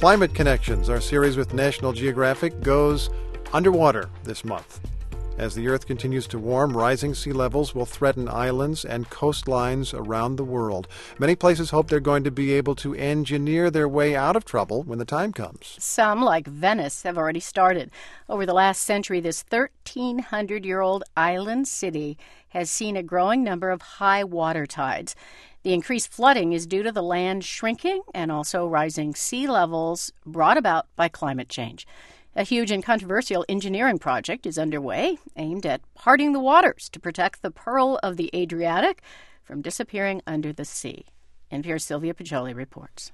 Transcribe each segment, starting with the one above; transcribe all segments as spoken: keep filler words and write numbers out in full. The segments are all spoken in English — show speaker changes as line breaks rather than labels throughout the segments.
Climate Connections, our series with National Geographic, goes underwater this month. As the Earth continues to warm, rising sea levels will threaten islands and coastlines around the world. Many places hope they're going to be able to engineer their way out of trouble when the time comes.
Some, like Venice, have already started. Over the last century, this thirteen hundred year old island city has seen a growing number of high water tides. The increased flooding is due to the land shrinking and also rising sea levels brought about by climate change. A huge and controversial engineering project is underway, aimed at parting the waters to protect the pearl of the Adriatic from disappearing under the sea. N P R's Sylvia Poggioli reports.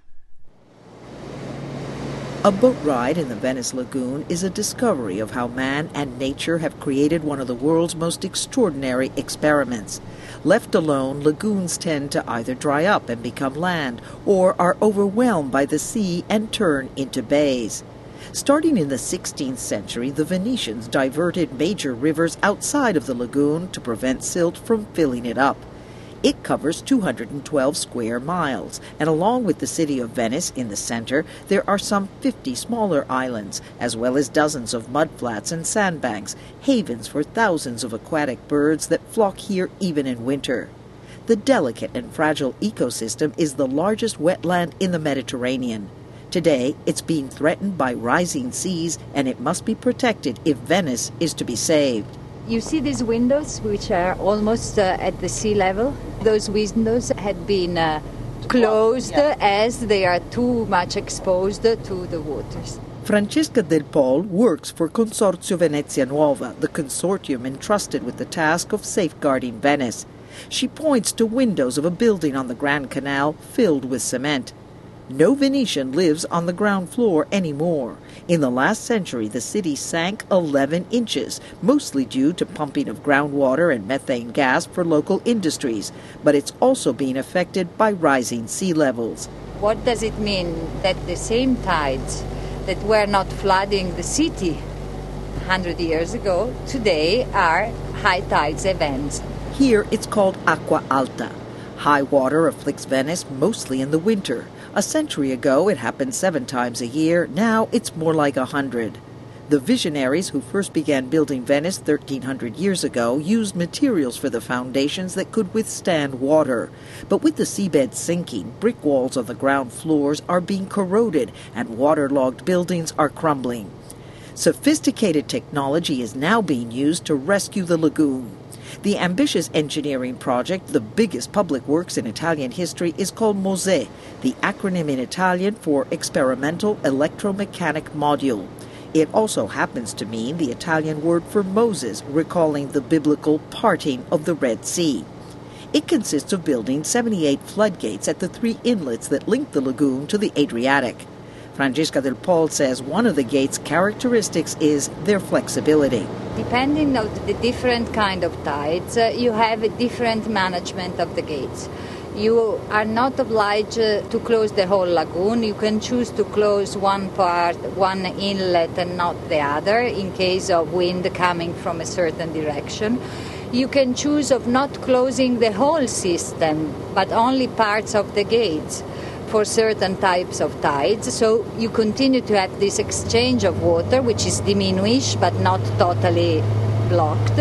A boat ride in the Venice Lagoon is a discovery of how man and nature have created one of the world's most extraordinary experiments. Left alone, lagoons tend to either dry up and become land, or are overwhelmed by the sea and turn into bays. Starting in the sixteenth century, the Venetians diverted major rivers outside of the lagoon to prevent silt from filling it up. It covers two hundred twelve square miles, and along with the city of Venice in the center, there are some fifty smaller islands, as well as dozens of mudflats and sandbanks, havens for thousands of aquatic birds that flock here even in winter. The delicate and fragile ecosystem is the largest wetland in the Mediterranean. Today, it's being threatened by rising seas, and it must be protected if Venice is to be saved.
You see these windows, which are almost uh, at the sea level. Those windows had been uh, closed yeah. as they are too much exposed to the waters.
Francesca Del Pol works for Consorzio Venezia Nuova, the consortium entrusted with the task of safeguarding Venice. She points to windows of a building on the Grand Canal filled with cement. No Venetian lives on the ground floor anymore. In the last century, the city sank eleven inches, mostly due to pumping of groundwater and methane gas for local industries. But it's also being affected by rising sea levels.
What does it mean that the same tides that were not flooding the city one hundred years ago, today are high tides events?
Here it's called acqua alta. High water afflicts Venice mostly in the winter. A century ago, it happened seven times a year. Now it's more like a hundred. The visionaries who first began building Venice thirteen hundred years ago used materials for the foundations that could withstand water. But with the seabed sinking, brick walls on the ground floors are being corroded and waterlogged buildings are crumbling. Sophisticated technology is now being used to rescue the lagoon. The ambitious engineering project, the biggest public works in Italian history, is called MOSE, the acronym in Italian for Experimental Electromechanic Module. It also happens to mean the Italian word for Moses, recalling the biblical parting of the Red Sea. It consists of building seventy-eight floodgates at the three inlets that link the lagoon to the Adriatic. Francesca Del Pol says one of the gate's characteristics is their flexibility.
Depending on the different kind of tides, uh, you have a different management of the gates. You are not obliged uh, to close the whole lagoon. You can choose to close one part, one inlet, and not the other in case of wind coming from a certain direction. You can choose of not closing the whole system, but only parts of the gates for certain types of tides, so you continue to have this exchange of water, which is diminished but not totally blocked.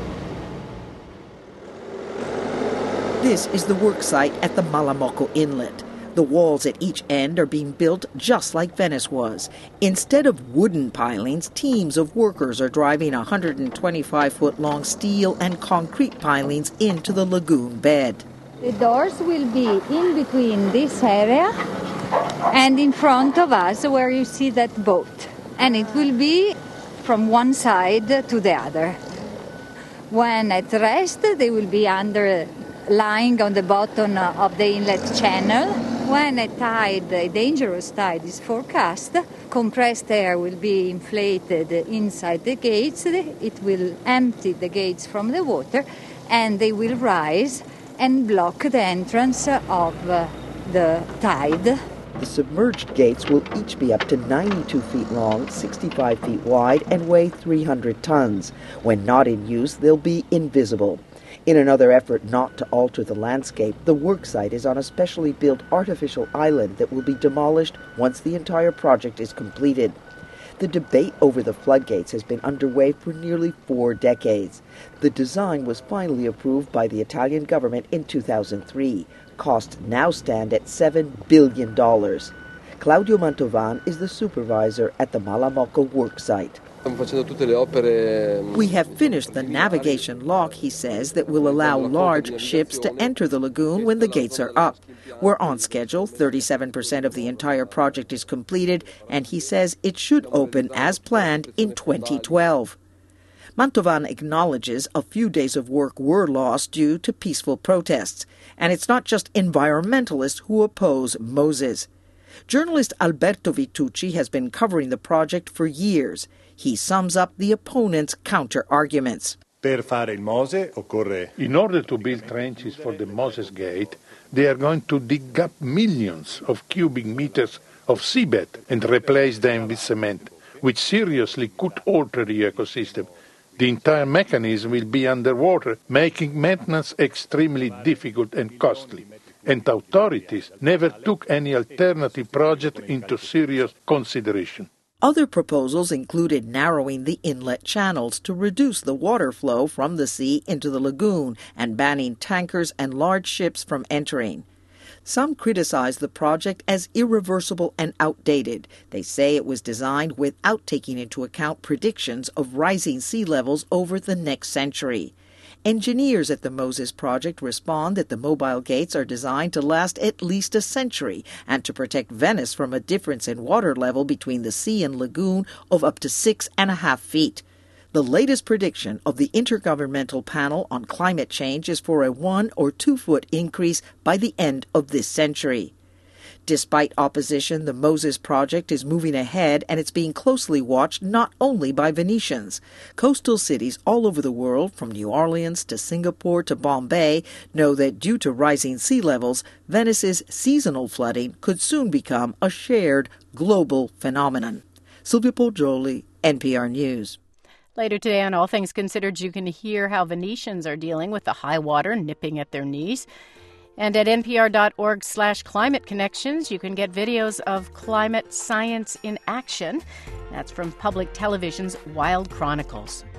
This is the work site at the Malamocco Inlet. The walls at each end are being built just like Venice was. Instead of wooden pilings, teams of workers are driving one hundred twenty-five foot long steel and concrete pilings into the lagoon bed.
The doors will be in between this area and in front of us where you see that boat. And it will be from one side to the other. When at rest, they will be under, lying on the bottom of the inlet channel. When a tide, a dangerous tide is forecast, compressed air will be inflated inside the gates. It will empty the gates from the water and they will rise and block the entrance of uh, the tide.
The submerged gates will each be up to ninety-two feet long, sixty-five feet wide, and weigh three hundred tons. When not in use, they'll be invisible. In another effort not to alter the landscape, the worksite is on a specially built artificial island that will be demolished once the entire project is completed. The debate over the floodgates has been underway for nearly four decades. The design was finally approved by the Italian government in two thousand three. Costs now stand at seven billion dollars. Claudio Mantovan is the supervisor at the Malamocco worksite. We have finished the navigation lock, he says, that will allow large ships to enter the lagoon when the gates are up. We're on schedule. thirty-seven percent of the entire project is completed, and he says it should open as planned in twenty twelve. Mantovan acknowledges a few days of work were lost due to peaceful protests. And it's not just environmentalists who oppose Moses. Journalist Alberto Vitucci has been covering the project for years. He sums up the opponents' counter-arguments.
In order to build trenches for the Moses Gate, they are going to dig up millions of cubic meters of seabed and replace them with cement, which seriously could alter the ecosystem. The entire mechanism will be underwater, making maintenance extremely difficult and costly. And authorities never took any alternative project into serious consideration.
Other proposals included narrowing the inlet channels to reduce the water flow from the sea into the lagoon and banning tankers and large ships from entering. Some criticize the project as irreversible and outdated. They say it was designed without taking into account predictions of rising sea levels over the next century. Engineers at the Moses Project respond that the mobile gates are designed to last at least a century and to protect Venice from a difference in water level between the sea and lagoon of up to six and a half feet. The latest prediction of the Intergovernmental Panel on Climate Change is for a one or two foot increase by the end of this century. Despite opposition, the Moses Project is moving ahead, and it's being closely watched not only by Venetians. Coastal cities all over the world, from New Orleans to Singapore to Bombay, know that due to rising sea levels, Venice's seasonal flooding could soon become a shared global phenomenon. Silvia Poggioli, N P R News.
Later today on All Things Considered, you can hear how Venetians are dealing with the high water nipping at their knees. And at npr.org slash climate connections, you can get videos of climate science in action. That's from Public Television's Wild Chronicles.